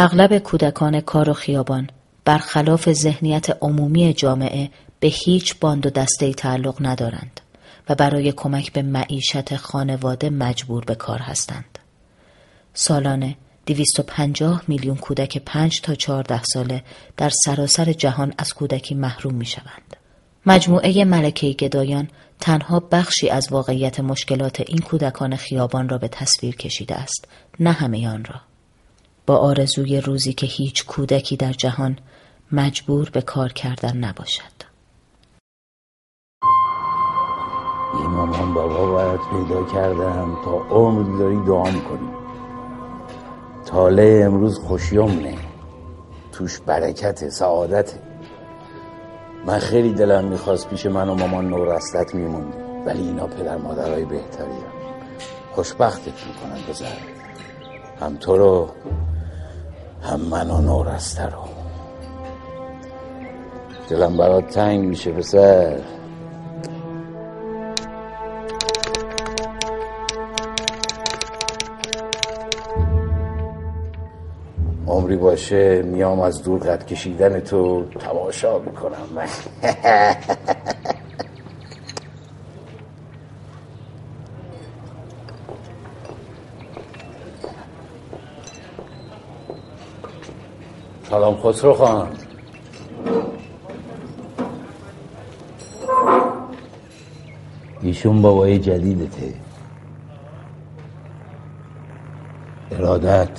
اغلب کودکان کار و خیابان برخلاف ذهنیت عمومی جامعه به هیچ باند و دسته‌ای تعلق ندارند و برای کمک به معیشت خانواده مجبور به کار هستند. سالانه 250 میلیون کودک 5 تا 14 ساله در سراسر جهان از کودکی محروم می شوند. مجموعه ملکه گدایان تنها بخشی از واقعیت مشکلات این کودکان خیابان را به تصویر کشیده است، نه همه آن را. با آرزوی روزی که هیچ کودکی در جهان مجبور به کار کردن نباشد. یه مامان بابا باید پیدا کردم تا عمر داری دعا کنیم. تاله امروز خوشیومنه، توش برکت، سعادته. من خیلی دلم میخواست پیش من و مامان نورستت میموندی، ولی اینا پدر مادرهای بهتری هم. خوشبختت میکنن بذار، هم تو رو هم من و نورسته رو. دلم برات تنگ میشه پسر. عمری باشه میام از دور قد کشیدن تو تماشا میکنم من. سلام خسرو خان. ایشون بابای جدیدته. ارادت.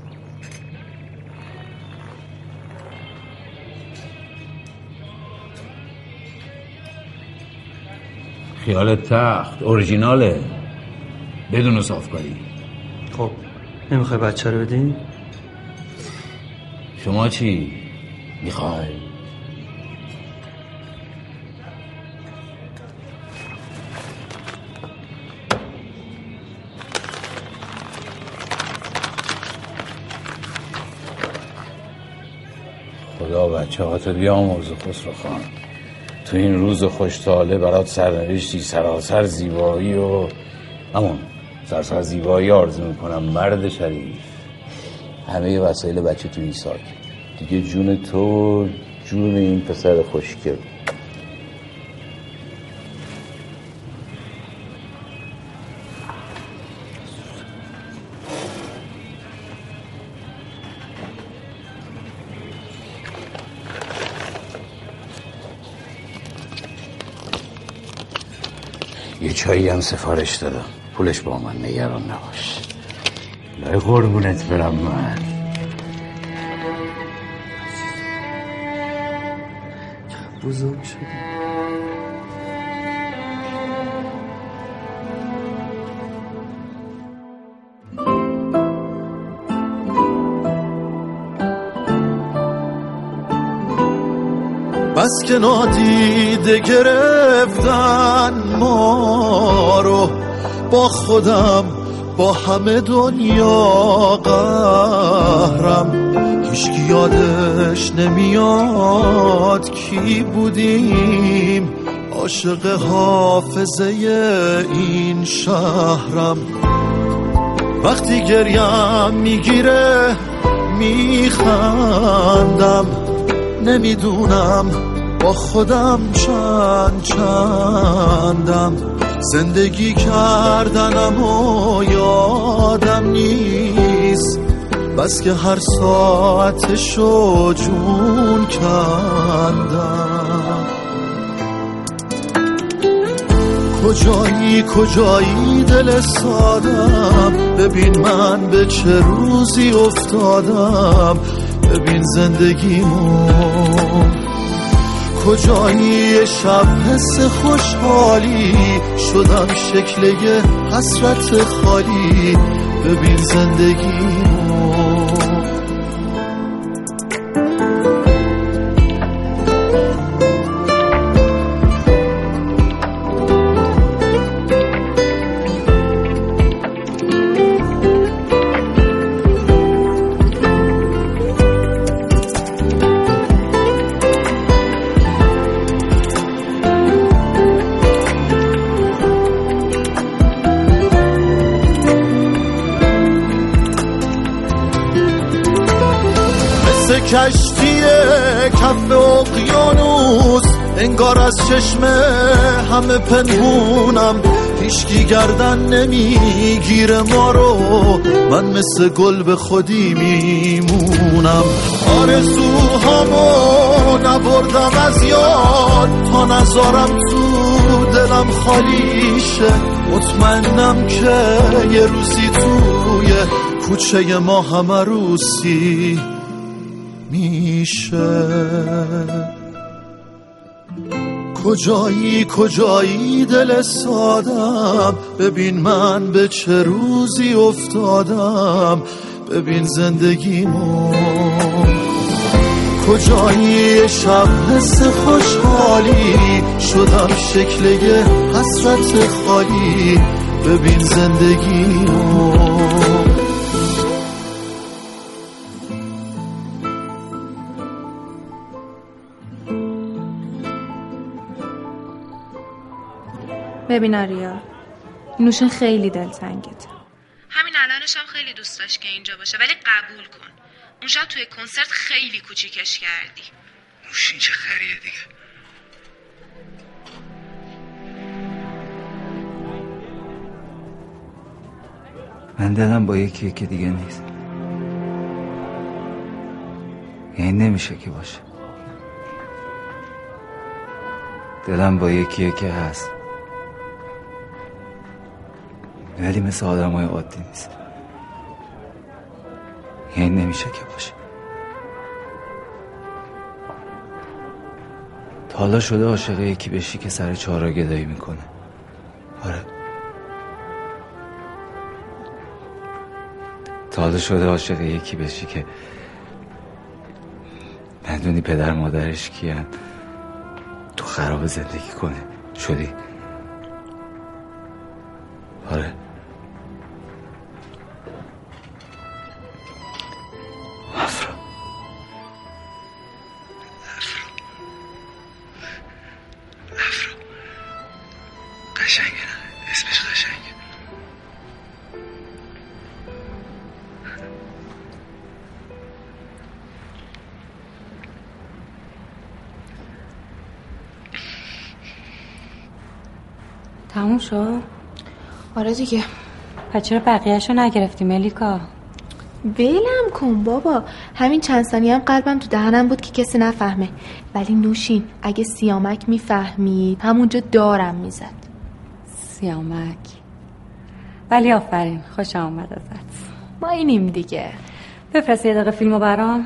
خیال تخت اورجیناله، بدون صافکاری. خب نمیخوای بچه رو بدین؟ شما چی میخوای؟ خدا بچه هاتو بیامرزه خسرو خان. تو این روز خوشتاله برات سرنوشتی سراسر زیبایی و همون سراسر زیبایی آرزو میکنم مرد شریف. همه وسایل بچه تو این ساک دیگه، جون تو جون این پسر خوشگل. یه چایی هم سفارش دادم، پولش با من، نگران نباش. لای قربونت برم من. بزرگ شدی. بس که نادیده گرفتن ما رو، با خودم با همه دنیا قهرم. هیچکی یادش نمیاد کی بودیم، عاشق حافظه این شهرم. وقتی گریم میگیره میخندم، نمیدونم با خودم چندم. زندگی کردنم و یادم نیست، بس که هر ساعتشو جون کندم. کجایی دل سادم، ببین من به چه روزی افتادم. ببین زندگیمو کجایی، شب حس خوشحالی شدم شکل یه حسرت خالی. ببین زندگیمو کشتی کف اقیانوس، انگار از چشم همه پنهونم، هیچکی گردن نمیگیره ما رو، من مثل گل به خودی میمونم. آرزوهامو نبردم از یاد تا نذارم تو دلم خالی شه، مطمئنم که یه روزی توی کوچه ما همه روسی میشه. کجایی دل سادم، ببین من به چه روزی افتادم، ببین زندگیمو. کجایی شب حس خوشحالی، شدم شکل یه حسرت خالی، ببین زندگیمو. ببین آریا، نوشین خیلی دلتنگته. همین الانش هم خیلی دوست داشت که اینجا باشه، ولی قبول کن اون شب توی کنسرت خیلی کوچیکش کردی. نوشین چه خریه دیگه. من دلم با یکی که دیگه نیست، یعنی نمیشه که باشه. دلم با یکیه که هست، ولی مثل آدمای عادی نیست، یعنی نمیشه که باشه. تا حالا شده عاشق یکی بشی که سر چهارراه گدایی میکنه؟ آره. تا حالا شده عاشق یکی بشی که ندونی پدر مادرش کیان، تو خراب زندگی کنه؟ شدی؟ آره. افرا قشنگه، نه اسمش قشنگه. تموم شد؟ آره دیگه. پس چرا بقیه‌شو نگرفتی ملیکا؟ ولم کن بابا، همین چند ثانیه هم قلبم تو دهنم بود که کسی نفهمه، ولی نوشین اگه سیامک میفهمید همونجا دارم میزد. سیامک؟ ولی آفرین، خوش آمد ازت. ما اینیم دیگه. بفرست یه دقیقه فیلمو برام.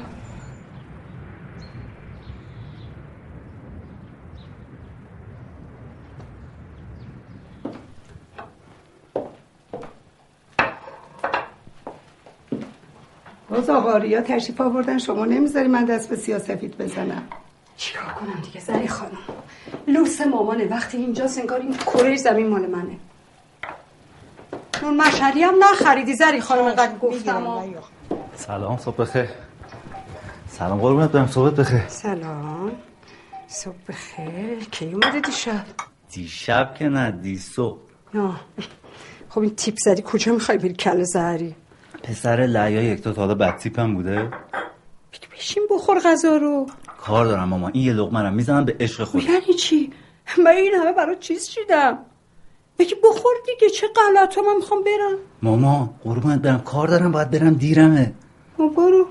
باز آقاریا تشریف آوردن، شما نمیذاری من دست به سیاه‌سفید بزنم؟ چیکار کنم دیگه زری خانم؟ لوس مامانه، وقتی اینجاست انگار این کره زمین مال منه. نون مشهدی هم نخریدی زری خانم، اینقدر گفتم. سلام، صبح بخیر. سلام قربونت برم، صبحت بخیر. سلام، صبح بخیر. کی اومده دیشب؟ دیشب که نه، دیصبح. نه خب این تیپ زدی کجا میخوای بری کله زهری؟ پسر لعیا یک تا حالا بد تیپم بوده. بشین بخور غذا رو. کار دارم ماما، این یه لقمه رو میزنم به عشق خودم. یعنی چی؟ من این همه برای چیز چیدم؟ بگی بخور دیگه، چه غلطا، من میخوام برم. ماما قربونت برم، کار دارم، باید برم، دیرمه. برو.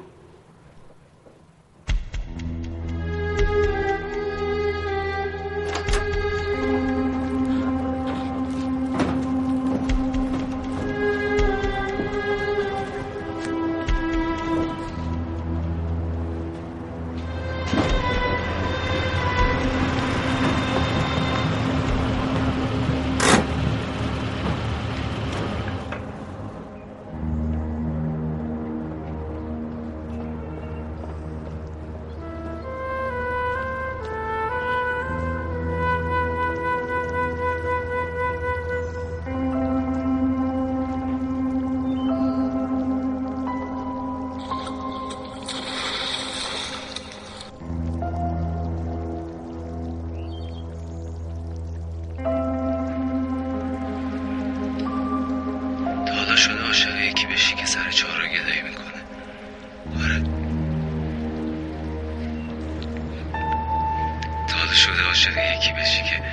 عاشق یکی بشی که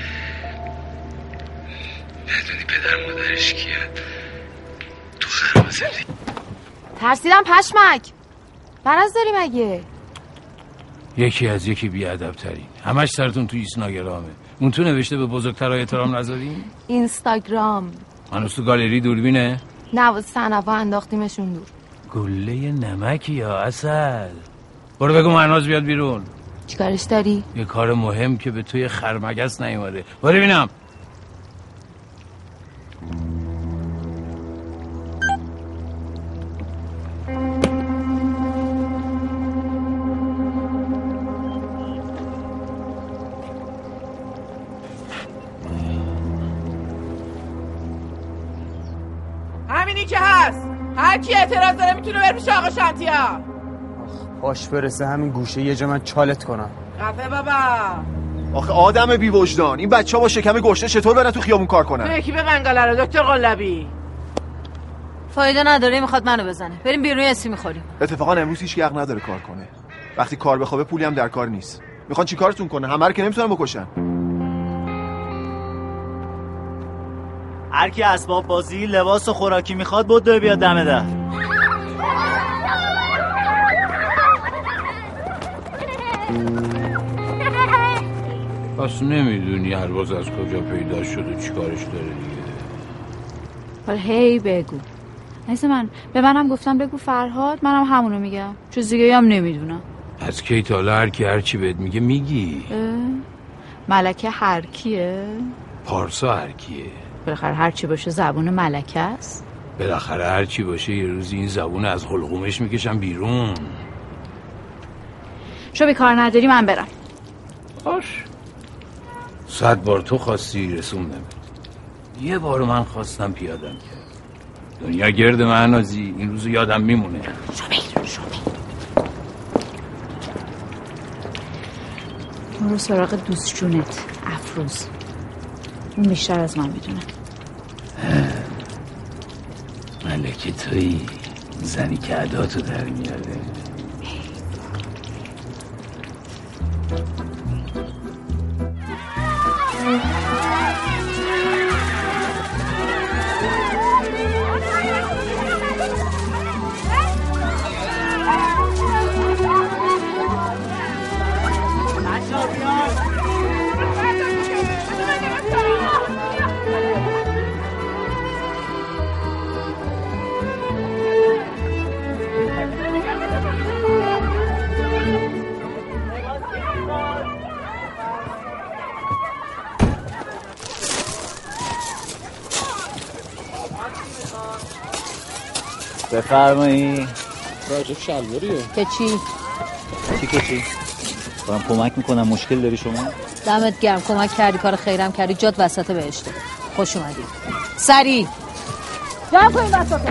بدونی پدر مادرش کیه تو خراب زندگی. ترسیدم پشمک. برز داری مگه؟ یکی از یکی بیادب ترین. همش سرتون تو اینستاگرامه. اون تو نوشته به بزرگترها احترام نذارین؟ اینستاگرام. هنوز تو گالری دوربینه؟ نه صنفا انداختیمشون دور. گله نمکی یا عسل. برو بگو مهناز بیاد بیرون. چیکارش داری؟ یه کار مهم که به توی خرمگس نیومده. برو ببینم. همینی که هست. هر کی اعتراض داره میتونه بره پیش آقا شمتیا. باش برسه همین گوشه یه جا من چالت کنم. خفه بابا. آخه آدم بی وجدان، این بچه‌ها با شکم گشته چطور برن تو خیابون کار کنن؟ تو یکی به قنقله رو دکتر قلبی. فایده نداره، میخواد منو بزنه. بریم بیرون اسی میخوریم. اتفاقا امروز هیچ حق نداره کار کنه. وقتی کار بخوابه پولی هم در کار نیست. میخوان چیکارتون کنه؟ همه رو که نمیتونن بکشن. هر کی اسباب بازی، لباس و خوراکی میخواد بده بیاد دم در. پس نمیدونی هر باز از کجا پیدا شد و چیکارش داره دیگه. حالا هی بگو. مثل من به منم گفتم بگو فرهاد، منم همونو میگم. چیز دیگه هم نمیدونم. از کی تا حالا هر کی هر چی بهت میگه میگی؟ ملکه هر کیه؟ پارسا هر کیه؟ بالاخره هر چی باشه زبون ملکه است. بالاخره هر چی باشه یه روزی این زبون از حلقومش میکشم بیرون. شو بی کار نداری من برم. باش. 100 بار تو خواستی رسوندم. یه بار من خواستم پیادم کرد. دنیا گرد مهنازی، این روزو یادم میمونه. شو برو سراغ دوست جونت افروز. اون بیشتر از من میدونه. ملکه تویی، زنی که عداتو در میاره. بفرمایی. راجب شلواریه که چی؟ چی؟ برام کمک میکنم. مشکل داری شما؟ دمت گرم، کمک کردی، کار خیرم کردی، جات وسط بهشته. خوش اومدی. سری جمع کنیم وسطه.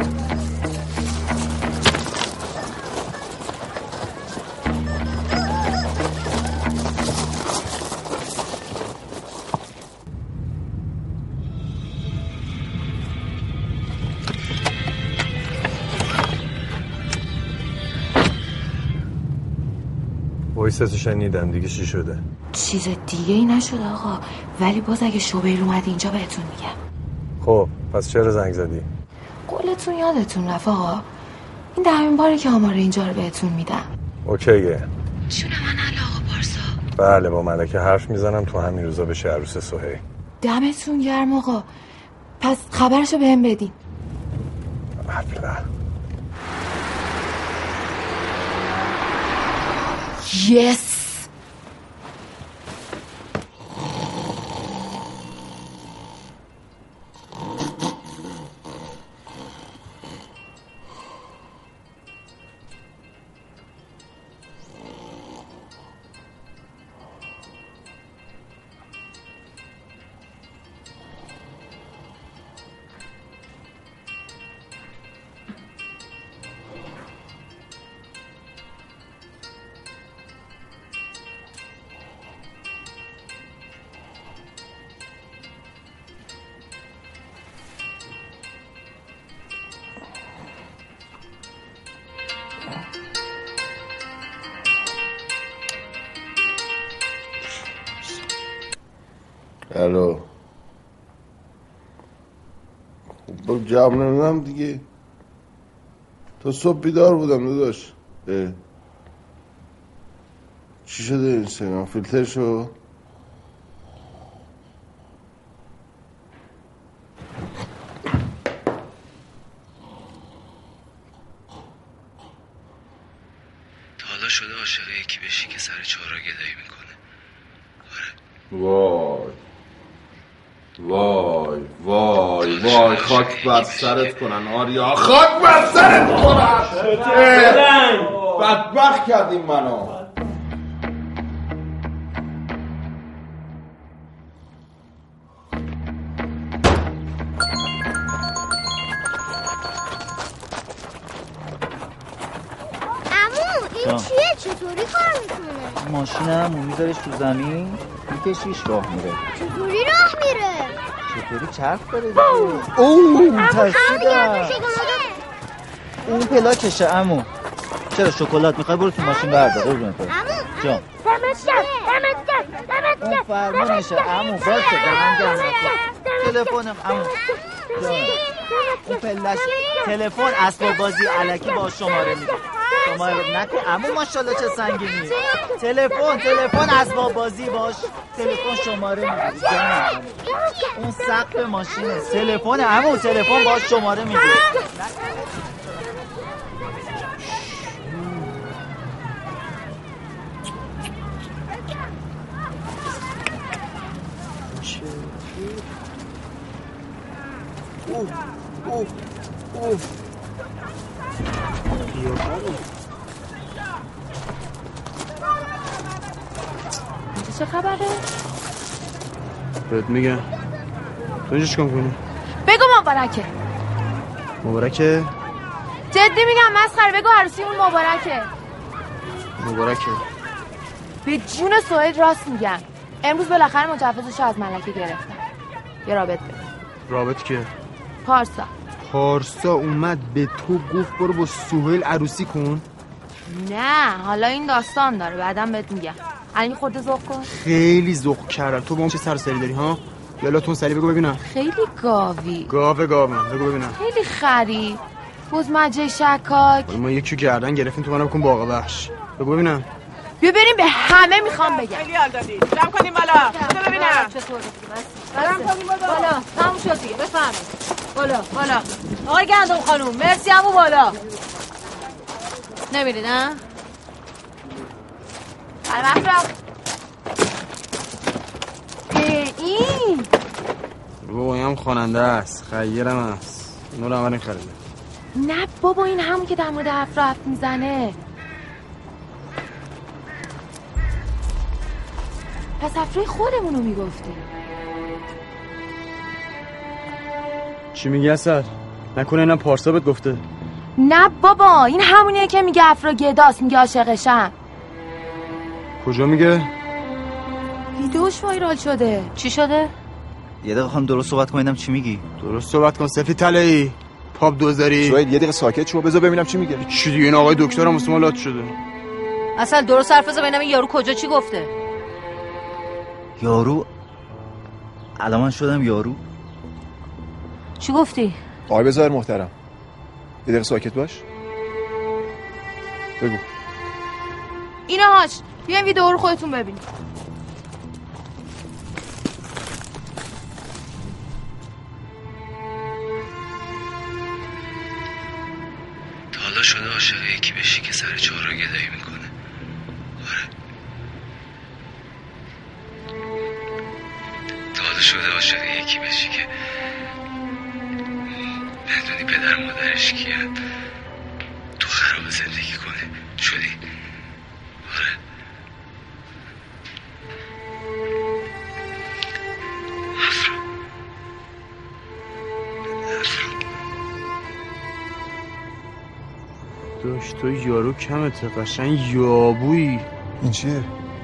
وایساتو شنیدم دیگه. چی شده؟ چیز دیگه ای نشد آقا، ولی باز اگه شوبیر اومد اینجا بهتون میگم. خب پس چرا زنگ زدی؟ قولتون یادتون رفت آقا، این دهمین باره که آمار اینجا رو بهتون میدم. اوکیه. شونه من آقا پارسا. بله با ملکه حرف میزنم تو همین روزا بشه عروس سهیل. دمتون گرم آقا، پس خبرشو بهم بدین. حتما. یس. الو خب جواب نمیدم دیگه. تا صبح بیدار بودم داداش. چی شده اینستاگرام فیلتر شد؟ حالا شده عاشق یکی بشی که سر چهارا گدایی میکنه. وای وای وای خاک بر سرت کنن آریا، خاک بر سرت کنن. بدبخت کردیم منو. این چیه؟ چطوری کار میکنه؟ ماشینم میذارش تو زمین میکشیش راه میره. چطوری راه میره؟ چطوری چرخ داره دیگه. اوه ترسیدم. اون پلاکشه عمو. چرا شکلات میخوای؟ برو تو ماشین بردار. قربونت برم جان. اون فرمانشه عمو. باشه دارم گرم نکن. تلفنم عمو جان. اون پلش تلفن اسباب بازی الکی با شماره میده. شماره نکن عمو. ماشاءالله چه سنگینی. تلفن اسباب بازی باش. تلفن شماره میده جان. اون سقف ماشینه. تلفن عمو. تلفن باش شماره میده. چه خبره؟ بهت میگم. تو اینجا چیکار می‌کنی؟ بگو مبارکه. مبارکه؟ جدی میگم مسخره. بگو عروسیمون مبارکه. مبارکه. به جون سهیل راست میگم. امروز بالاخره مجوزشو از ملکه گرفتم. یه رابط بده. رابط که؟ پارسا اومد به تو گفت برو با سهیل عروسی کن؟ نه حالا این داستان داره بعدم بهت میگم. الان خورده ذوق کن. خیلی ذوق کردم. تو با اون چه سرسری داری ها؟ یالا تو سری بگو ببینم. خیلی گاوی. گاوم بگو ببینم. خیلی خری. بزمجه شکاک. ما یکی گردن گرفتیم تو منو بکن باقا بخش. بگو ببینم. بیا بریم به همه میخوام بگم. خیلی حال دادی. جمع کنیم بالا. بذار ببینم. چطور جمع کنیم بالا. تموم شد دیگه. بفرمایید. بالا. آقای گندم خانوم مرسی عمو بالا. نمیری نه؟ این بابا هم خواننده است. خیرم است. اینو رو اولین خریده. نه بابا این همون که در مورد افرا میزنه. پس افرای خودمونو میگفتی. چی میگی اصل؟ نکنه اینم پارسا بهت گفته؟ نه بابا این همونیه که میگه افرا گداست. میگه عاشقشم. کجا میگه؟ ویدیوش وایرال شده. چی شده؟ یه دقیقه خانم درست صحبت کن. اینم چی میگی؟ درست صحبت کن. سفید طلایی پاپ دوزاری. شاید یه دقیقه ساکت شو بذار ببینم چی میگه. چی دیگه؟ این آقای دکترم اسمالات شده. اصلا درست حرف بزن ببینم این یارو کجا چی گفته. یارو الان من شدم یارو. چی گفتی؟ آقای بزار محترم یه دقیقه ساکت باش. بگو. اینهاش بیاین ویدیو رو خودتون ببینید. حالا شده عاشق یکی بشی که سر چهارا گدایی میکنه. حالا شده عاشق یکی بشی که ندونی پدر مادرش کیه. تو خراب زندگی کنه. شدی؟ آره. داشت تو یارو کمته قشنگ یابویی. این چیه؟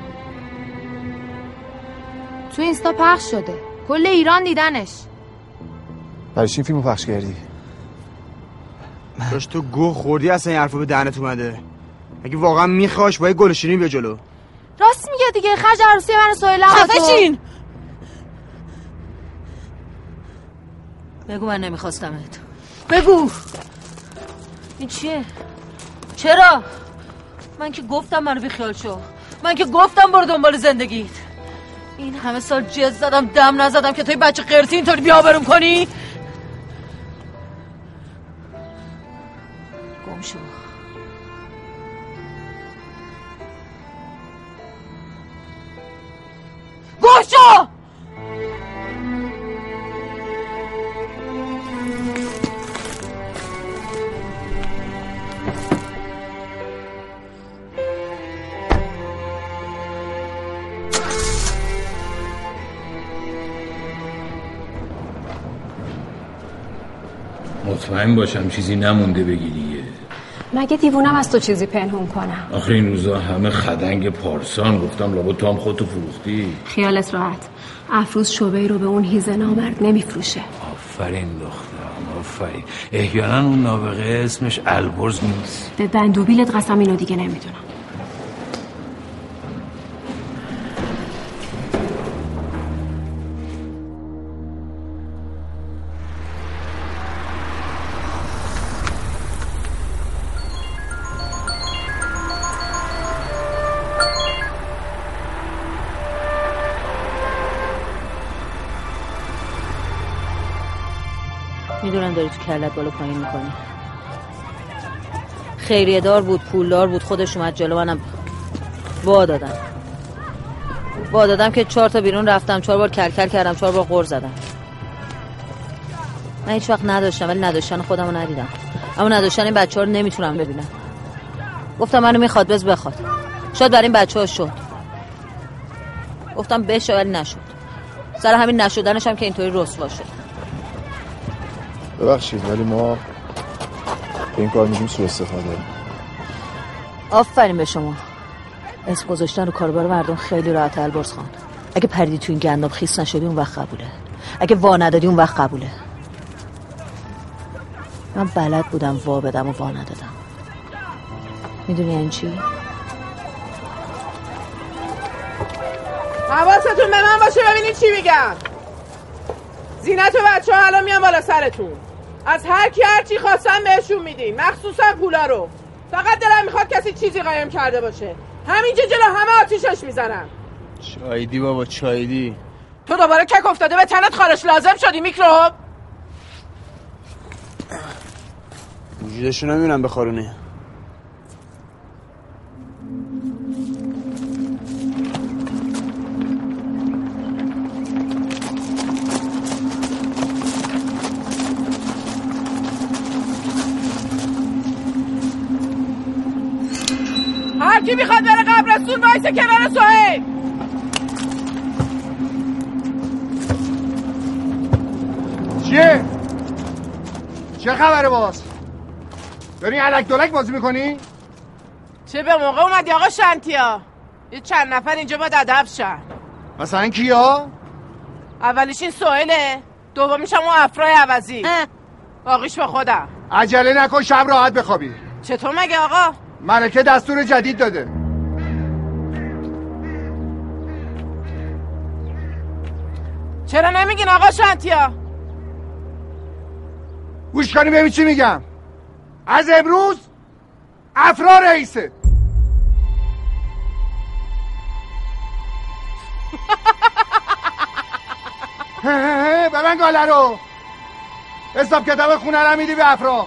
تو اینستا پخش شده. کل ایران دیدنش. برای چی این فیلمو پخش کردی؟ داشت تو گوه خوردی اصلا این حرفو به دهنت اومده. اگه واقعا میخواش باید گل شیرین بیا جلو. راست میگه دیگه. خرج عروسی من سهیل. خفه شین. بگو من نمیخواستمت. بگو این چیه؟ چرا؟ من که گفتم منو بیخیال شو، من که گفتم برو دنبال زندگیت. این همه سال جز زدم دم نزدم که توی بچه قرتی اینطوری بیابرم کنی؟ گم شو. گم شو! مطمئن باشم چیزی نمونده بگی دیگه. مگه دیوونم از تو چیزی پنهون کنم؟ آخه این روزا همه خدنگ پارسان، گفتم لابد تو هم خودتو فروختی. خیالت راحت، افروز شعبه رو به اون هیزه نامرد نمیفروشه. آفرین دخترم آفرین. احیانا اون نابغه اسمش البرز نیست. به بندوبیلت قسم اینو دیگه نمیدونم. میدونم داری تو کلت بالا پایین میکنی. خیریه دار بود، پولدار بود، خودش اومد جلو منم وا دادم که 4 تا بیرون رفتم، 4 بار کلکل کردم، 4 بار غر زدم. من هیچ وقت نداشتم ولی نداشتن خودمو ندیدم، اما نداشتن این بچه‌ها رو نمیتونم ببینم. گفتم منو میخواد بخواد، شاید برای این بچه‌ها شد. گفتم بشه ولی نشد. سر همین نشدنش هم که اینطوری رسوا شد. ببخشید ولی ما به این کار میگیم سوء استفاده. آفرین به شما. اسم گذاشتن رو کاربار مردم خیلی راحت. البرز خان اگه پریدی تو این گندم خیس نشدی اون وقت قبوله، اگه وا ندادی اون وقت قبوله. من بلد بودم وا بدم و وا ندادم. میدونی این چی؟ حواستون به من باشه ببینید چی میگم. زینت و بچه ها الان میان بالا سرتون. از هر کی هر چی خواستن بهشون میدین، مخصوصا پولا رو. فقط دلم میخواد کسی چیزی قایم کرده باشه. همینجا جلو همه آتیشش میزنم. چایدی بابا چایدی. تو دوباره کک افتاده به تنت خارش لازم شدی میکروب. وجودشو نمیبینم بخارونی. هر کی میخواد بره قبرستون وایسه کنار سهیل. چیه؟ چه خبره باز؟ داری الک دولک بازی میکنی؟ چه به موقع اومدی آقا شنتیا؟ یه چند نفر اینجا باید ادب شن. مثلا کیا؟ اولیش این سهیله، دومیش هم اون افرای عوضی، باقیش به خودم. عجله نکن شب راحت بخوابی. چطور مگه آقا؟ ملکه دستور جدید داده. چرا نمیگین آقا شنتیا؟ گوش کنی ببین چی میگم. از امروز افرا رئیسه. ببین گاله رو حساب کتاب خونه رو میدی به افرا.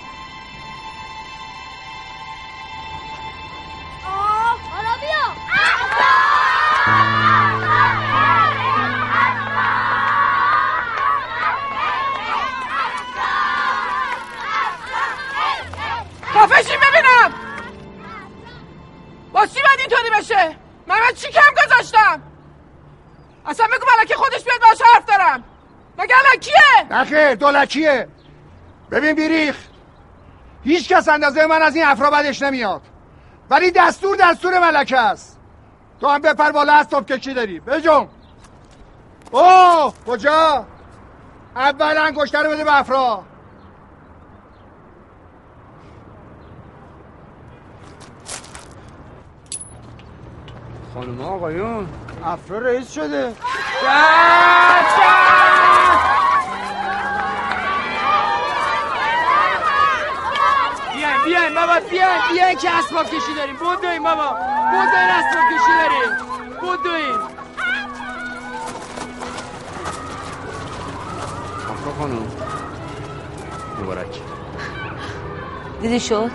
خفشی ببینم با چی باید اینطوری بشه؟ من چی کم گذاشتم؟ اصلا بگو ملکه خودش بیاد باشه حرف دارم. مگه لکیه؟ نخیر دولکیه. ببین بیریخ، هیچ کس اندازه من از این افرا بدش نمیاد، ولی دستور ملکه است. تو هم بپر بالا از توپ کشی داری بجم. اوه کجا؟ اول انگشتر رو بده به افرا. خانم آقایون افرا رئیس شده. بابا بیاین که اسباب کشی داریم. بدوین بابا، بدوین اسباب کشی داریم. بدوین. آقا خانم مبارک. دیدی شد؟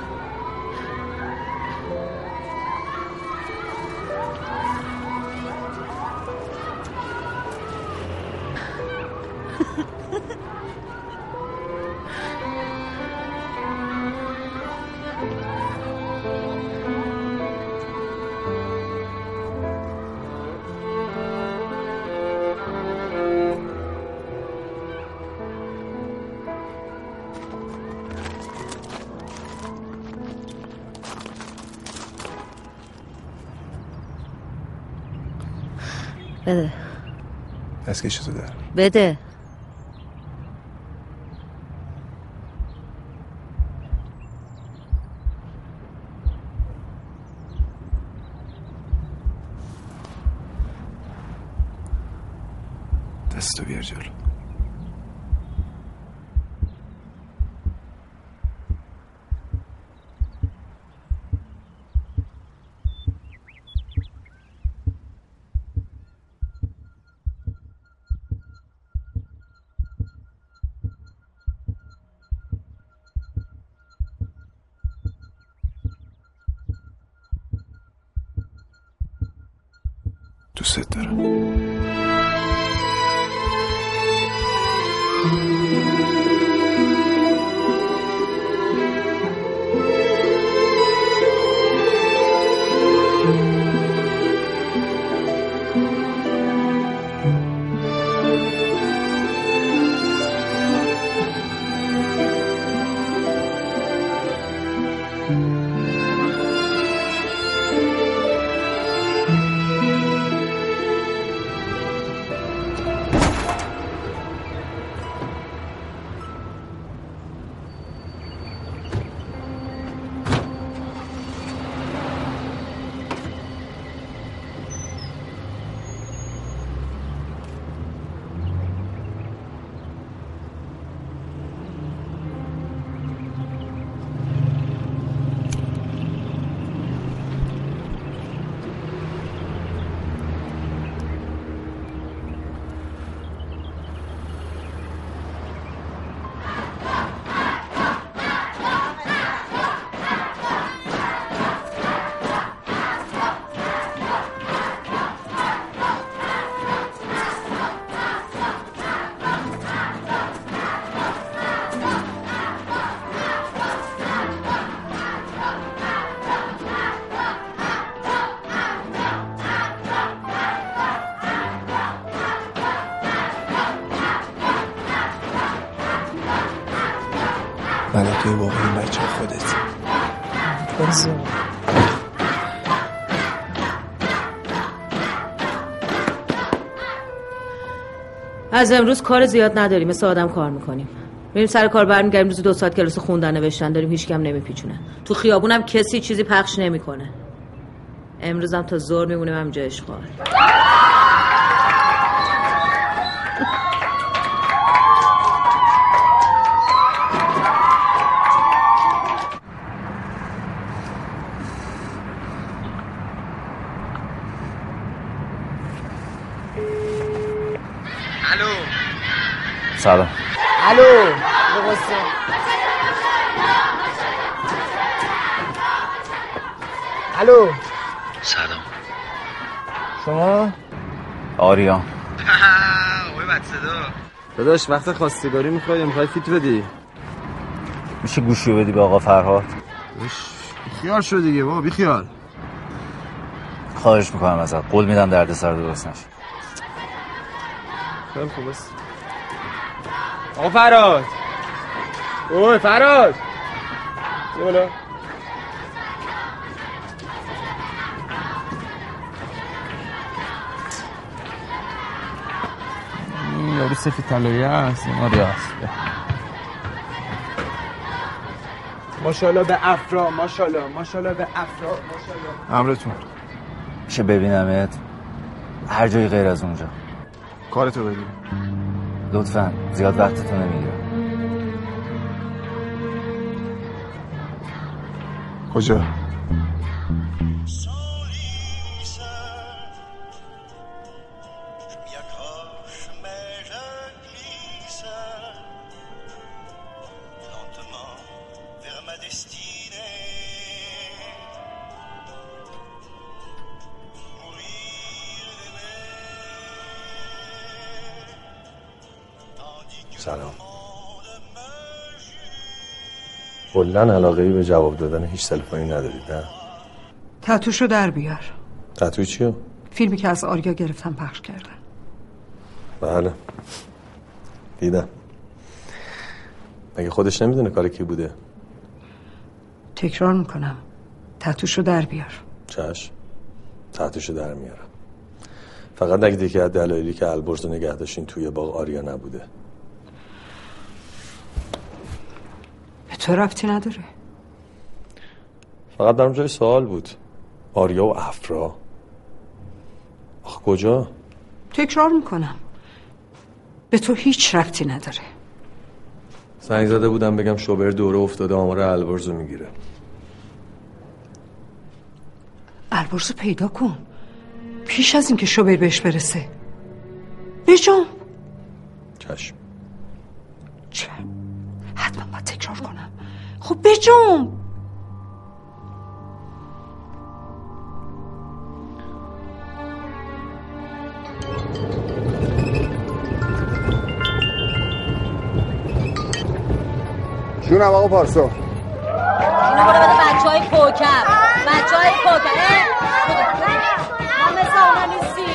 بده دستکشتو در بده. دستو بیار جلو. دوست دارم. ملکه واقعی این بچه خودت. از امروز کار زیاد نداریم، مثل آدم کار میکنیم. میریم سر کار، برمیگردیم. روزی 2 ساعت کلاس خوندن نوشتن داریم، هیچ کم نمیپیچونه. تو خیابونم کسی چیزی پخش نمیکنه. امروزم تا ظهر میمونیم همینجا اشغال. سلام. الو بقصه. الو سلام. شما؟ آریان. آقای بد صدا. داداش وقت خواستگاری میخوای فیت بدی؟ میشه گوشیو بدی به آقا فرهاد؟ بیخیال شو دیگه بابا، بیخیال. خواهش میکنم ازت، قول میدم دردسر درست نشه. خیلی خوب است. آقا فرهاد. اوه فرهاد. چه بالا؟ این یارو سفید طلایی هست. آره هست. ماشاءالله به افرا، ماشاءالله به افرا، ماشاءالله. امرتون. میشه ببینمت هر جایی غیر از اونجا. کارتو بگیر. لطفاً زیاد وقتتو نمیگیرم. کجا؟ سلام. کلاً علاقه‌ای به جواب دادن هیچ تلفنی ندارید نه؟ تتوشو در بیار. تتوی چیو؟ فیلمی که از آریا گرفتم پخش کردن. بله دیدم. مگه خودش نمیدونه کار کی بوده؟ تکرار میکنم تتوشو در بیار. چشم تتوشو در میارم. فقط نگید که از دلایلی که البرز رو نگه داشتین توی باغ آریا نبوده. به تو ربطی نداره. فقط برام جای سوال بود. آریا و افرا آخ کجا؟ تکرار میکنم به تو هیچ ربطی نداره. زنگ زده بودم بگم شوبر دوره افتاده آمار البرز رو میگیره. البرز رو پیدا کن پیش از اینکه شوبر بهش برسه. بجام. چشم. چه؟ حتما باید تکرار کنم. خب بجام. جونم آقا پارسا. اینو برو بده بچه‌های کوکب. بچه‌های کوکب. ما مثل اونا نیستی.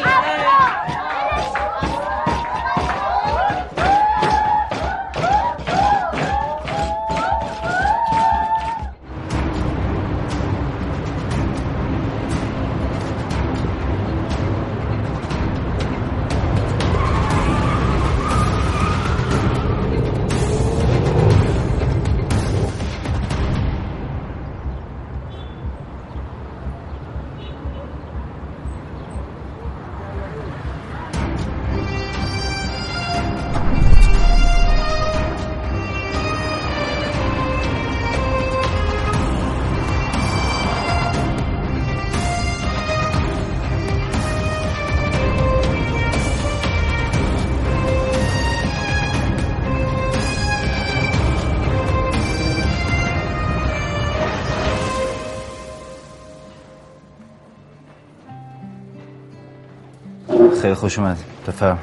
خیلی خوش اومد. بفرم.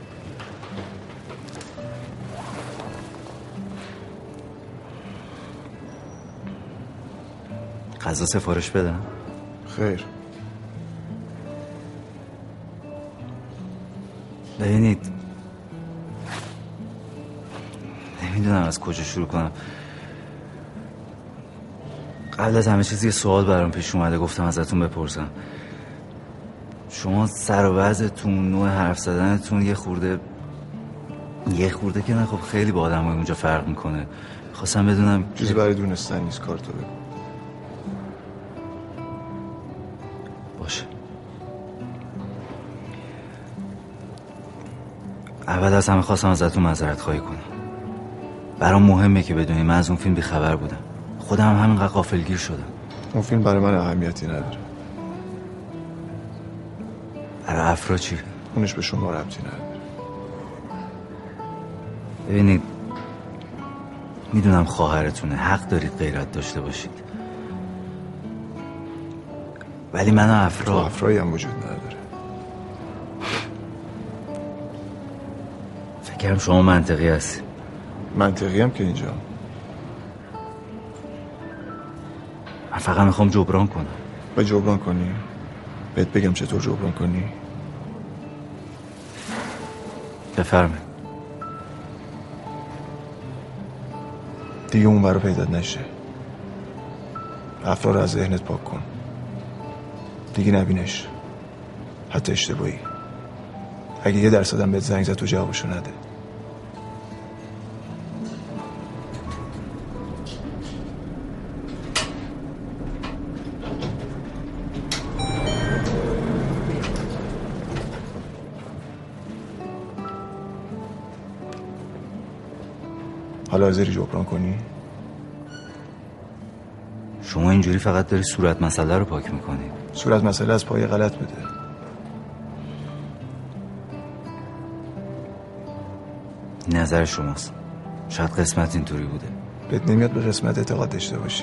غذا سفارش بدم؟ خیر. ببینید نمیدونم از کجا شروع کنم. قبل از همه چیز یه سوال برام پیش اومده گفتم ازتون بپرسم. شما سر و وضعتون، نوع حرف زدنتون یه خورده که نه خب خیلی با آدمای اونجا فرق میکنه. خواستم بدونم چیزی برای دونستن نیست. کارتو بگو. باشه. اول از همه خواستم ازتون معذرت خواهی کنم. برام مهمه که بدونی من از اون فیلم بیخبر بودم. خودم هم همینقدر غافلگیر شدم. اون فیلم برای من اهمیتی نداره. برای افرا چی؟ اونش به شما ربطی نداره. ببینید میدونم خواهرتونه، حق دارید غیرت داشته باشید، ولی من و افرایی هم وجود نداره. فکرم شما منطقی هستی. منطقی هم که اینجا. من فقط میخوام جبران کنم. و جبران کنی؟ بهت بگم چطور جبران کنی؟ بفرمایید. دیگه اون برا پیدات نشه. افرا رو از ذهنت پاک کن. دیگه نبینش، حتی اشتباهی. اگه 1% هم بهت زنگ زد تو جوابشو نده. حالا حاضری جبران کنی؟ شما اینجوری فقط داری صورت مسئله رو پاک میکنی. صورت مسئله از پای غلط بوده. نظر شماست. شاید قسمت اینطوری بوده. بهت نمیاد به قسمت اعتقاد داشته باشی؟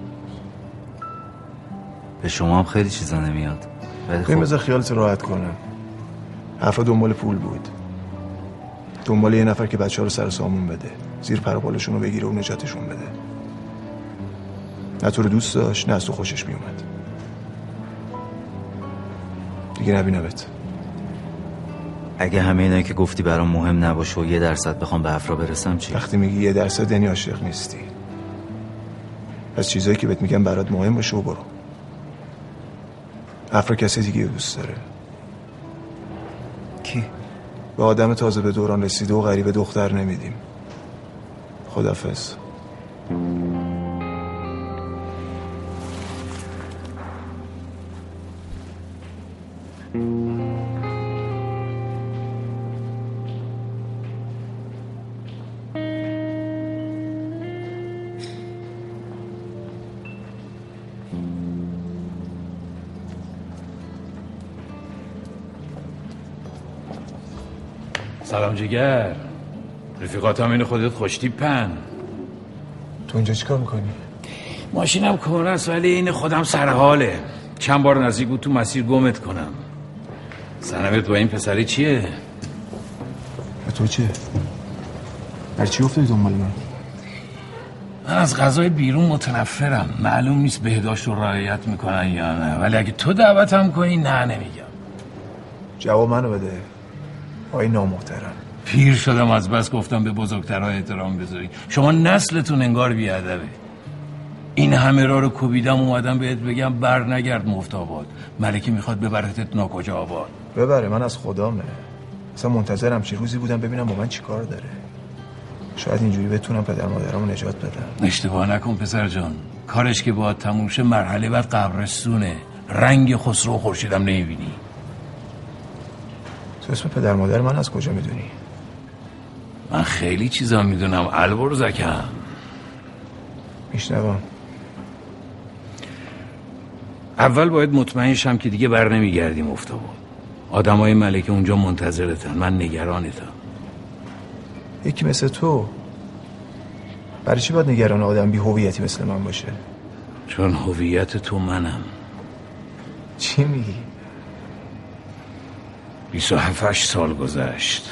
به شما هم خیلی چیزا نمیاد. خب بذار خیالت راحت کنم. حرفا دنبال پول بود. دنبال یه نفر که بچه‌ها رو سر سامون بده، زیر پر و بالشون رو بگیره و نجاتشون بده. نه تو رو دوست داشت، نه از تو خوشش میومد. دیگه نبینمت. اگه همه اینایی که گفتی برام مهم نباشه و 1% بخوام به افرا برسم چی؟ وقتی میگی 1% یعنی عاشق نیستی. از چیزایی که بهت میگم برات مهم باشه و برو. افرا کسی دیگه دوست داره. کی؟ به آدم تازه به دوران رسیده و غریبه دختر نمیدیم. خدافظ. سلام جگر. رفیقاتم اینو خودت خوشتیپن. تو اینجا چیکار میکنی؟ ماشینم کهنه است ولی این خودم سر حاله. چند بار نزدیک بود تو مسیر گمت کنم. سنبت با این پسری چیه؟ به تو چیه؟ هر چی افتادی دنبال من از غذای بیرون متنفرم. معلوم نیست بهداشت رو رعایت میکنن یا نه، ولی اگه تو دعوتم کنی نه نمیگم. جواب منو بده آی نامحترم. پیر شدم از بس گفتم به بزرگترها احترام بذاری. شما نسلتون انگار بیادبه. این همه را رو کوبیدم اومدم بهت بگم بر نگرد مفت آباد. ملکی میخواد ببرتت ناکجا آباد. ببره من از خدامه. اصلا منتظرم چه روزی بودم ببینم با من چی کار داره. شاید اینجوری بتونم پدر مادرمو نجات بدم. اشتباه نکن پسر جان. کارش که باید تموم شه مرحله بعد قبرستونه. رنگ خسرو و خورشیدم نمیبینی. تو اسم پدر مادر من از کجا میدونی؟ من خیلی چیزا میدونم البرزکم. میشنوم. اول باید مطمئن شم که دیگه بر نمیگردیم افتاباد. آدمای ملکه اونجا منتظرتن. من نگرانتم. یکی مثل تو برای چی باید نگران آدم بی هویتی مثل من باشه؟ چون هویت تو منم. چی میگی؟ 27 سال گذشت.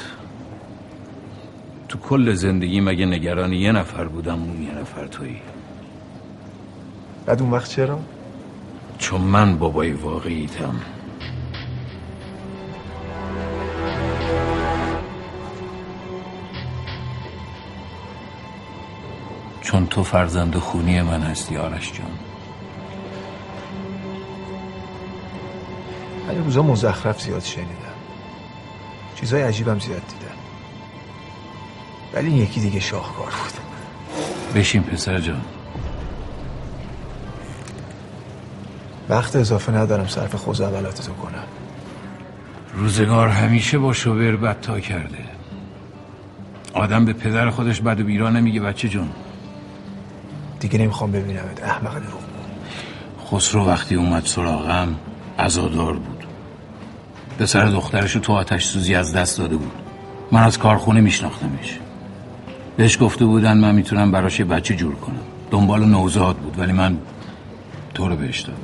تو کل زندگی مگه نگران یه نفر بودم اون یه نفر تویی. بعد اون وقت چرا؟ چون من بابای واقعیتم. چون تو فرزند خونی من هستی آرش جان. این روزا مزخرف زیاد شنیدم. چیزای عجیبم زیاد دیدم. ولی این یکی دیگه شاهکار بود. بشین پسر جان. وقت اضافه ندارم صرف خوزعبلاتتو کنم. روزگار همیشه با شوبر بدتا کرده. آدم به پدر خودش بد و بیرا نمیگه بچه جون. دیگه نمیخوام ببینمت احمق دروغ. خسرو وقتی اومد سراغم عزادار بود. پسر دخترشو تو آتش سوزی از دست داده بود. من از کارخونه میشناختمش. بهش گفته بودن من میتونم براش یه بچه جور کنم. دنبال نوزاد بود ولی من تو رو بهش دادم.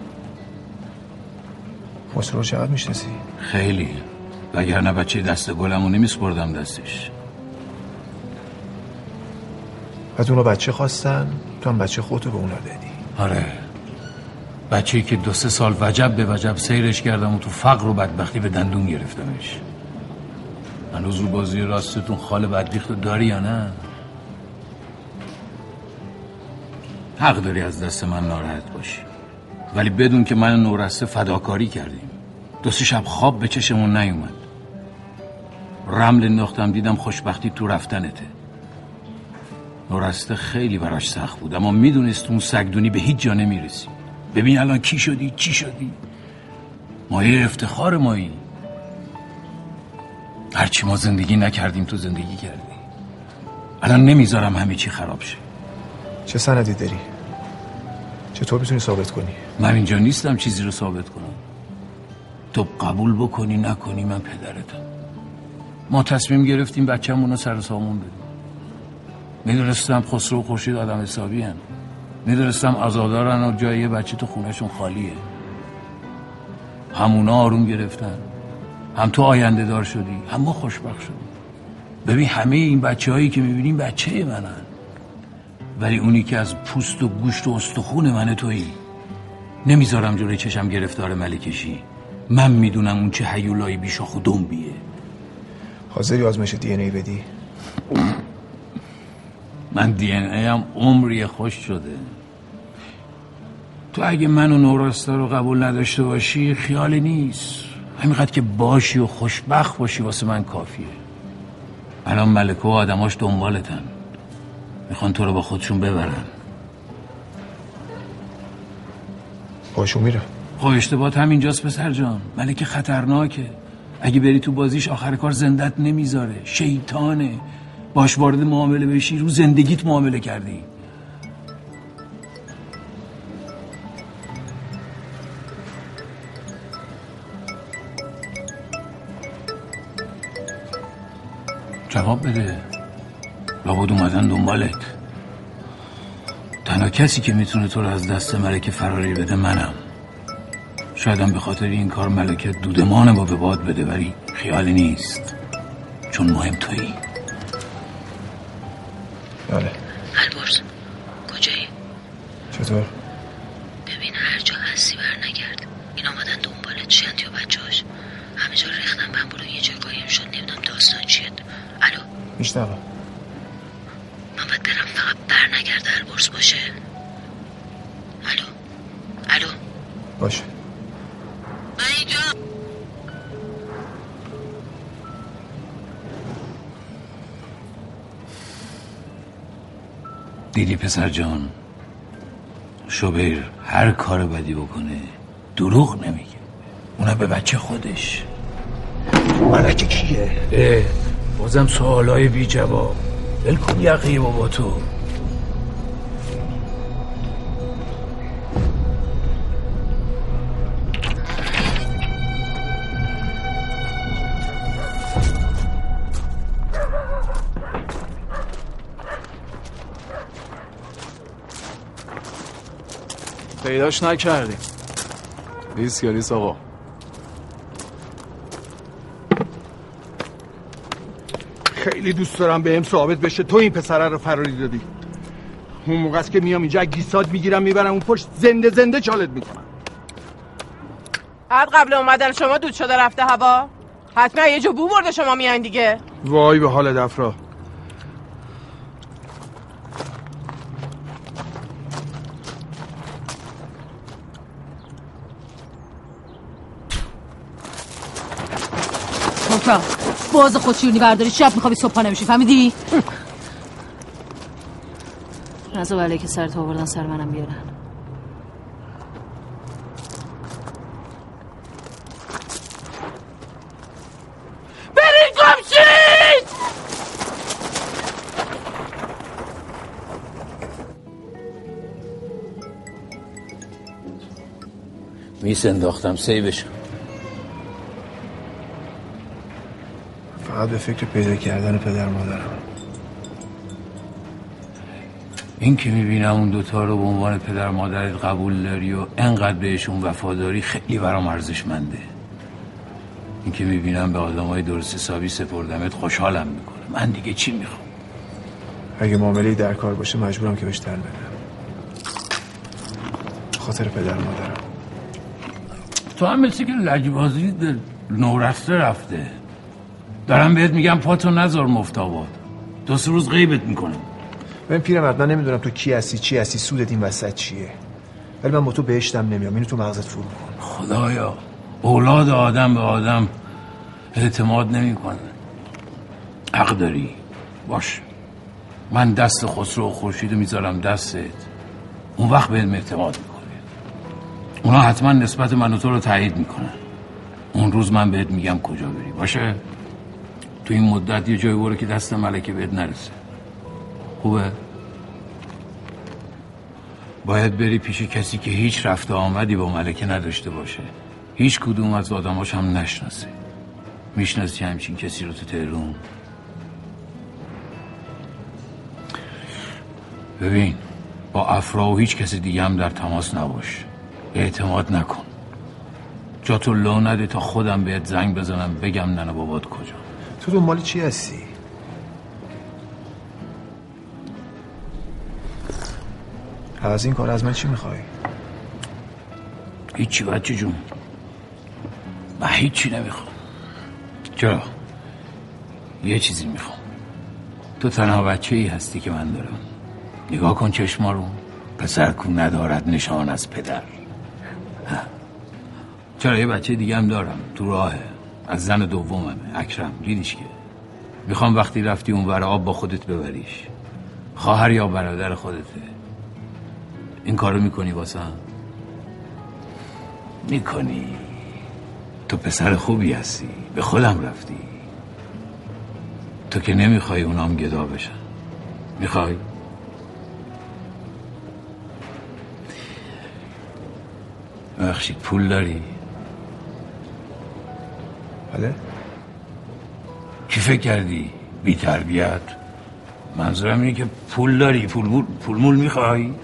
خسرو رو چقدر میشناسی؟ خیلی. وگرنه بچه دست گلمو نمیسپردم دستش. بعد اونا بچه خواستن تو هم بچه خودتو به اونا دادی. آره. بچه‌ای که 2-3 سال وجب به وجب سیرش کردم و تو فقر و بدبختی به دندون گرفتمش. هنوز رو بازی راستتون خال بدبخت داری یا نه؟ حق داری از دست من ناراحت باشی. ولی بدون که من نورسته فداکاری کردیم. 2-3 شب خواب به چشمون نیومد. رمل انداختم دیدم خوشبختی تو رفتنته. نورسته خیلی براش سخت بود اما میدونست اون سگدونی به هیچ جا نمیرسی. ببین الان کی شدی چی شدی. مایه افتخار مایی. هرچی ما زندگی نکردیم تو زندگی کردی. الان نمیذارم همه چی خراب شه. چه سندی داری؟ چطور میتونی ثابت کنی؟ من اینجا نیستم چیزی رو ثابت کنم. تو قبول بکنی نکنی من پدرتم. ما تصمیم گرفتیم بچه‌مون رو سر سامون بدیم. میدونستم خسرو و خورشید آدم حسابی هن. میدونستم عزادارن و جای یه بچه تو خونهشون خالیه. همونا آروم گرفتن، هم تو آینده دار شدی، هم ما خوشبخت شدیم. ببین همه این بچه‌هایی که میبینیم بچه منن، ولی اونی که از پوست و گوشت و استخون منه تویی. نمیذارم جلوی چشم گرفتار ملکشی. من میدونم اون چه هیولایی بیشاخ و دنبیه. حاضری آزمایش دی ان ای بدی؟ من دی ان ای هم عمری خوش شده. تو اگه من و نوراستا رو قبول نداشته باشی خیالی نیست. همینقدر که باشی و خوشبخت باشی واسه من کافیه. الان ملکه و آدماش دنبالتن، میخوان تو رو با خودشون ببرن. باشو میرم. خب اشتباهت همینجاست پسر جان. ملکه خطرناکه. اگه بری تو بازیش آخر کار زندت نمیذاره. شیطانه. باش وارد معامله بشی رو زندگیت معامله کردی. جواب بده. لابد اومدن دنبالت. تنها کسی که میتونه تو رو از دست ملکه فراری بده منم. شایدم به خاطر این کار ملکه دودمان با به باد بده، ولی خیالی نیست، چون مهم تویی. بله. البرز کجایی؟ چطور؟ ببین هر جا هستی بر نگرد. این آمدن دنبالت شنتی و بچه‌هاش. همه جا ریختن من برو یه جا قایم شد. نمیدونم داستان چیه. الو میشنوم. من باید برم، فقط بر نگرد البرز باشه. الو باشه. من اینجا. دیدی پسر جان، شوبیر هر کار بدی بکنه دروغ نمیگه، اونم به بچه خودش. ملکه کیه؟ بازم سوالای بی جواب. ول کن یقه بابا تو. پیداش نکردیم. ریسک یا ریس آقا؟ خیلی دوست دارم بهم ثابت بشه تو این پسره رو فراری دادی. اون موقع است که میام اینجا گیسات میگیرم میبرم اون پشت زنده زنده چالت میکنم. بعد قبل اومدن شما دود شده رفته هوا؟ حتما یه جو بو برده شما میان دیگه. وای به حال دفرا. باز خودشیرونی برداری شب میخوابی صبح پا نمیشی، فهمیدی؟ نزا بله که سرت آوردن سر منم بیارن. برین گمشید! میس انداختم سیبشم. فقط به فکر پیدا کردن پدر مادرم. این که میبینم اون دوتا رو به عنوان پدر مادرت قبول داری و انقدر بهشون وفاداری خیلی برام ارزشمنده. این که میبینم به آدمای درست حسابی سپردمت خوشحالم میکنه. من دیگه چی میخوام؟ اگه معامله‌ای در کار باشه مجبورم که بهش تن بدم. خاطر پدر مادرم. تو هم مثل که لجبازی نورسته رفته. دارم بهت میگم پاتو نذار مفتاباد. 2-3 روز غیبت میکنم. من پیرمرد، من نمیدونم تو کی هستی چی هستی، سودت این وسط چیه، ولی من با تو بهشتم نمیام. اینو تو مغزت فرو کن. خدایا اولاد آدم به آدم اعتماد نمیکنه. حق داری. باش، من دست خسرو و خورشیدو میذارم دستت. اون وقت بهت اعتماد میکنه. اونا حتما نسبت من و تو رو تایید میکنن. اون روز من بهت میگم کجا بری. باشه؟ تو این مدت یه جای برو که دست ملکه بهت نرسه. خوبه؟ باید بری پیش کسی که هیچ رفت آمدی با ملکه نداشته باشه، هیچ کدوم از آدماش هم نشناسه. میشناسی همچین کسی رو تو تهرون؟ ببین، با افرا و هیچ کسی دیگه هم در تماس نباش، اعتماد نکن. جا تو لو نده تا خودم بهت زنگ بزنم بگم ننه بابات کجا. تو دنبال چی هستی؟ از این کار از من چی میخوای؟ هیچی بچه جون، من هیچی نمیخوام. چرا؟ یه چیزی میخوام. تو تنها بچه ای هستی که من دارم. نگاه کن چشما رو، پسر کو ندارد نشان از پدر. چرا یه بچه دیگه هم دارم تو راهه، از زن دوممه، اکرم. دیدیش که میخوام وقتی رفتی اون ور آب با خودت ببریش. خواهر یا برادر خودته. این کارو میکنی واسم؟ میکنی. تو پسر خوبی هستی، به خودم رفتی. تو که نمیخوای اونام گدا بشن. میخوای؟ بخشید پول داری؟ بله؟ کی فکر کردی؟ بی تربیت؟ منظورم اینه که پول داری، پول مول میخوای؟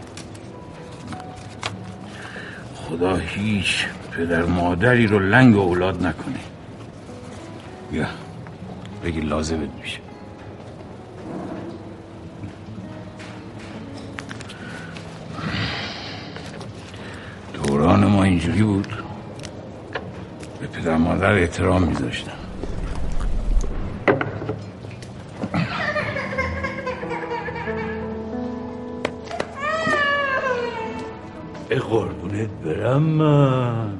خدا هیچ پدر مادری رو لنگ و اولاد نکنه. بیا بگی لازمت میشه. دوران ما اینجوری بود، به پدر مادر احترام میذاشتم. قربونت برم من.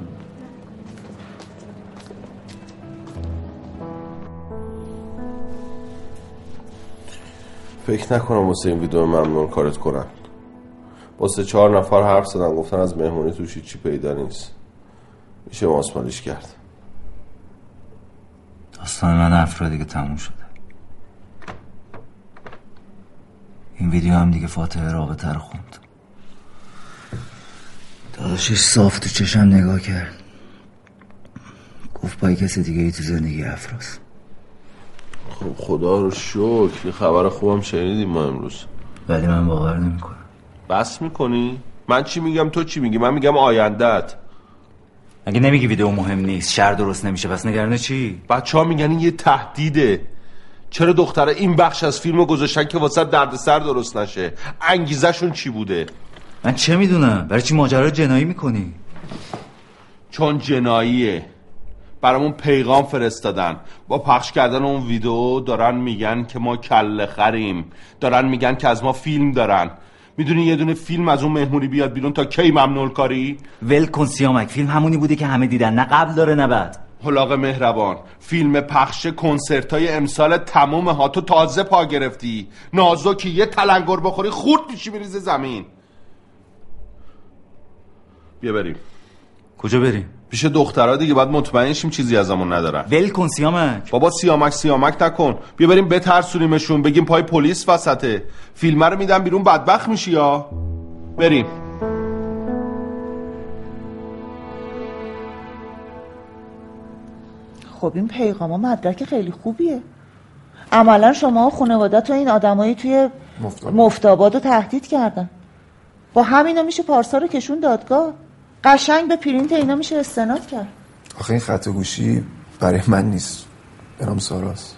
فکر نکنم واسه این ویدیو ممنون کارت کنن. با 3-4 نفر حرف زدن، گفتن از مهمونی توش چی پیدا نیست، میشه ماسمالیش کرد. داستان من افرادی که تموم شده. این ویدیو هم دیگه فاتحه رابطه رو خوند. داداشش صاف تو چشم نگاه کرد، گفت پای کسی دیگه ای تو زندگی افراست. خب خدا رو شکر یه خبر خوبم شنیدیم ما امروز. ولی من باور نمیکنم. بس میکنی؟ من چی میگم تو چی میگی؟ من میگم آینده‌ات. اگه نمیگی ویدیو مهم نیست، شهر درست نمیشه، پس نگرانه چی؟ بچه‌ها میگن این یه تهدیده. چرا دختره این بخش از فیلمو گذاشتن که واسه دردسر درست نشه؟ انگیزشون چی بوده؟ من چه میدونم؟ برای چی ماجرا جنایی میکنی؟ چون جناییه. برامون پیغام فرستادن. با پخش کردن اون ویدیو دارن میگن که ما کله خریم، دارن میگن که از ما فیلم دارن. میدونی یه دونه فیلم از اون مهمونی بیاد بیرون تا کی ممنوع کاری؟ ول کن سیامک، فیلم همونی بوده که همه دیدن، نه قبل داره نه بعد. هلاق مهربان، فیلم پخش کنسرتای امسال تمومه ها، تو تازه پا گرفتی. نازکی یه تلنگر بخوری خورد میشی میریزه زمین. بیا بریم. کجا بریم؟ پیش دخترها دیگه، باید مطمئن شیم چیزی ازمون ندارن. ول کن سیامک. بابا سیامک نکن. بیا بریم بترسونیمشون، بگیم پای پلیس وسطه. فیلم رو میدم بیرون بدبخت میشی یا. بریم. خب این پیغاما مدرک خیلی خوبیه. عملا شما خانواده تو این آدمایی توی مفتاباد رو تهدید کردن. با همینا میشه پارسا رو کشون دادگاه. قشنگ به پرینت اینا میشه استناد کرد. آخه این خط گوشی برای من نیست، برام ساراست.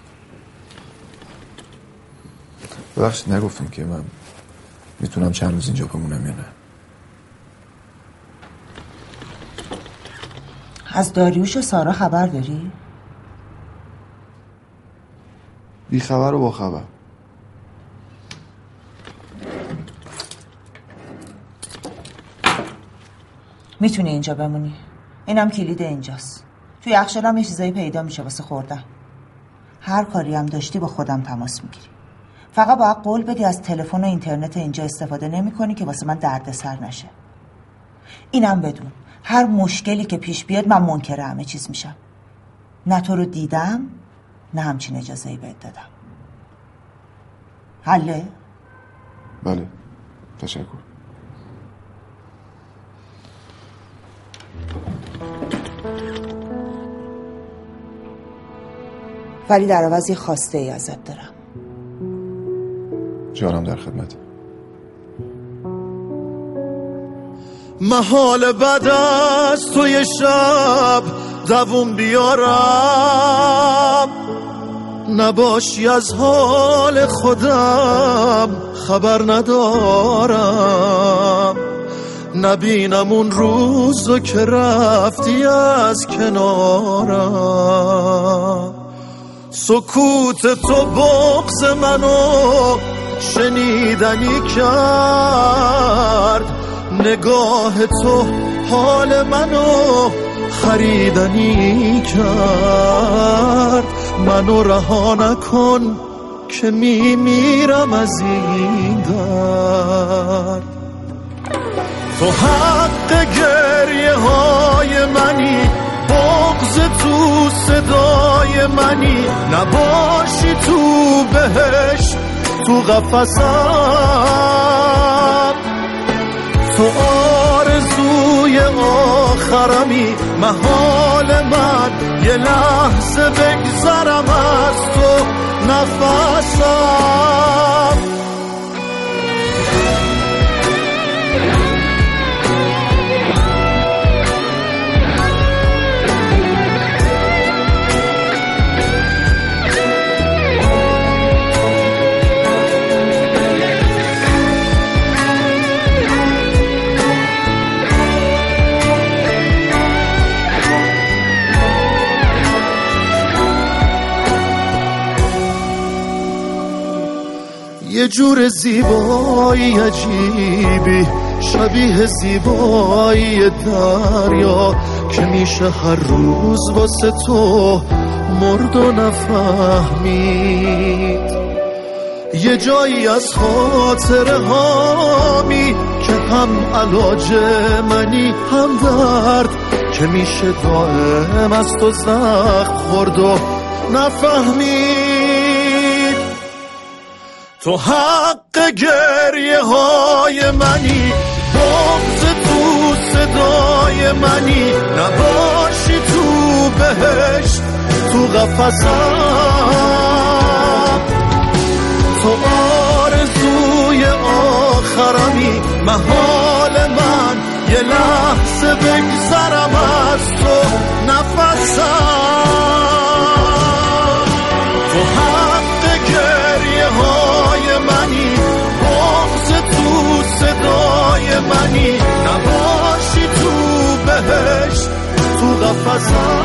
ببخشید نگفتم که من میتونم چند روز اینجا بمونم یا نه. از داریوش و سارا خبر داری؟ بی خبر و با خبر. میتونی اینجا بمونی. اینم کلید اینجاست. توی یخچال هم یه چیزایی پیدا میشه واسه خوردن. هر کاری هم داشتی با خودم تماس میگیری. فقط باید قول بدی از تلفن و اینترنت اینجا استفاده نمی‌کنی که واسه من دردسر نشه. اینم بدون هر مشکلی که پیش بیاد من منکر همه چیز میشم. نه تو رو دیدم نه همچین اجازه‌ای بهت دادم. حله؟ بله تشکر. ولی در عوض یه خواسته ای ازت دارم. جانم در خدمت. محال بعد از توی شب دووم بیارم، نباشی از حال خودم خبر ندارم، نبینم اون روزو که رفتی از کنارم. سکوت تو بغض منو شنیدنی کرد، نگاه تو حال منو خریدنی کرد. منو رها نکن که میمیرم از این درد. تو حق گریه های منی، بغض تو صدای منی، نباشی تو بهشت تو قفسم. تو آرزوی آخرمی، محال من یه لحظه بگذرم از تو نفسم. یه جور زیبایی عجیبی، شبیه زیبایی دریا، که میشه هر روز واسه تو مرد و نفهمید. یه جایی از خاطره هامی که هم علاج منی هم درد، که میشه دائم از تو زخم خورد و نفهمید. تو حق گریه های منی، بغض تو صدای منی، نباشی تو بهشت تو قفسم. تو آرزوی آخرمی، محال من یه لحظه بگذرم از تو نفسم. تو حق گریه های منی، بغض تو صدای منی، نباشی تو بهشت تو قفسم.